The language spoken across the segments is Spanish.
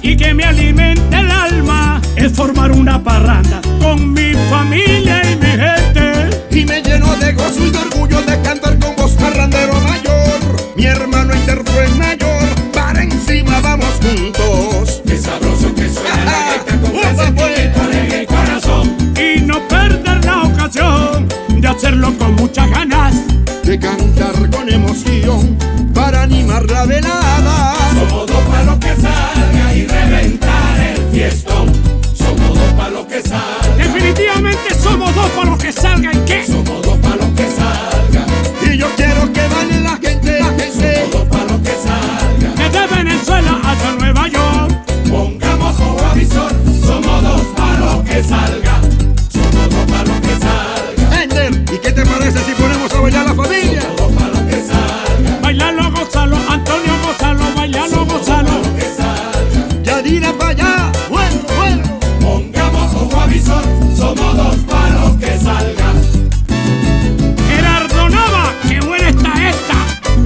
y que me alimente el alma es formar una parranda con mi familia y mi gente. Y me lleno de gozo y de orgullo de cantar con voz parrandero mayor. Mi hermano Ender fue mayor, para encima vamos juntos. Qué sabroso que suena la gaita con gran sentimiento, alegre y corazón. Y no perder la ocasión de hacerlo con muchas ganas, De cantar con emoción para animar la velada. Somos dos pa' lo que salga y reventar el fiestón. Somos dos pa' lo que salga. definitivamente somos dos para los que salgan. ¿Qué? Somos dos pa' lo que salga. Y yo quiero que baile la gente, la gente. Somos dos pa' lo que salga. Desde Venezuela hasta Nueva York. Pongamos ojo a visor. Somos dos pa' lo que salga. Somos dos pa' lo que salga. Ender, ¿y qué te parece si ponemos a bailar la familia? Somos dos pa' lo que salga. Bailalo, gozalo, Antonio, gozalo, bailalo, gozalo. Lo que salga. Yadira para allá, bueno, bueno. Pongamos ojo a visor. Somos dos pa' lo que salga. Gerardo Nava, qué buena está esta.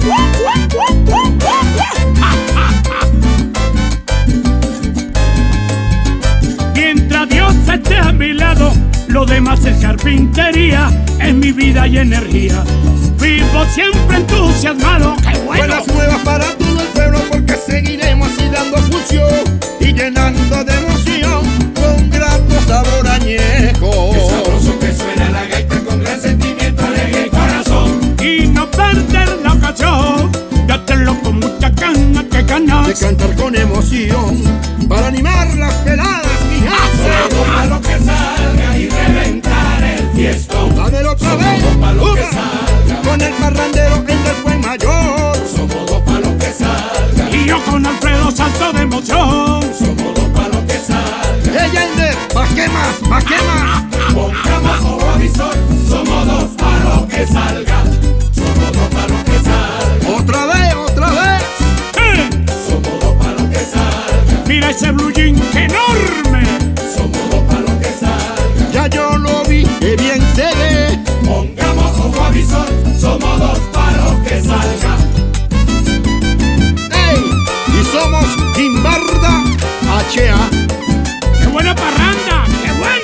Mientras Dios esté a mi lado, lo demás es carpintería, es mi vida y energía. Vivo siempre entusiasmado, qué bueno. Buenas nuevas para todo el pueblo porque seguiremos así dando función y llenando de emoción con grato sabor añejo. Qué sabroso que suena la gaita con gran sentimiento, alegre y corazón. Y no perder la ocasión de hacerlo con mucha gana, que De ganas. cantar con emoción para animar las veladas, mi Somos dos pa' gente. lo que salga y reventar el fiestón. Dámelo otra Somos vez. dos pa' lo que Una. salga. Con el parrandero Ender fue mayor. Somos dos pa' lo que salga. Y yo con Alfredo salto de emoción. Somos dos pa' lo que salga. Ella Ender, ¿pa' qué más? ¿Pa' qué más? Pongamos ojo a visor. Somos dos pa' lo que salga. Somos dos pa' lo que salga. Otra vez, otra vez. Somos dos pa' lo que salga. Mira ese blue jean, qué enorme. Somos dos pa' lo que salga. Ya yo lo vi, que bien se ve. Pongamos ojo a visor. Somos dos pa' lo que salga. ¡Ey! Y somos Timbarda HA. Qué buena parranda, qué buena.